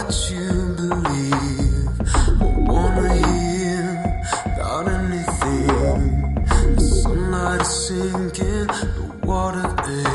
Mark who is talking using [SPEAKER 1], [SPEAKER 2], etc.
[SPEAKER 1] what you believe. I wanna hear about anything. The sunlight is sinking, the water is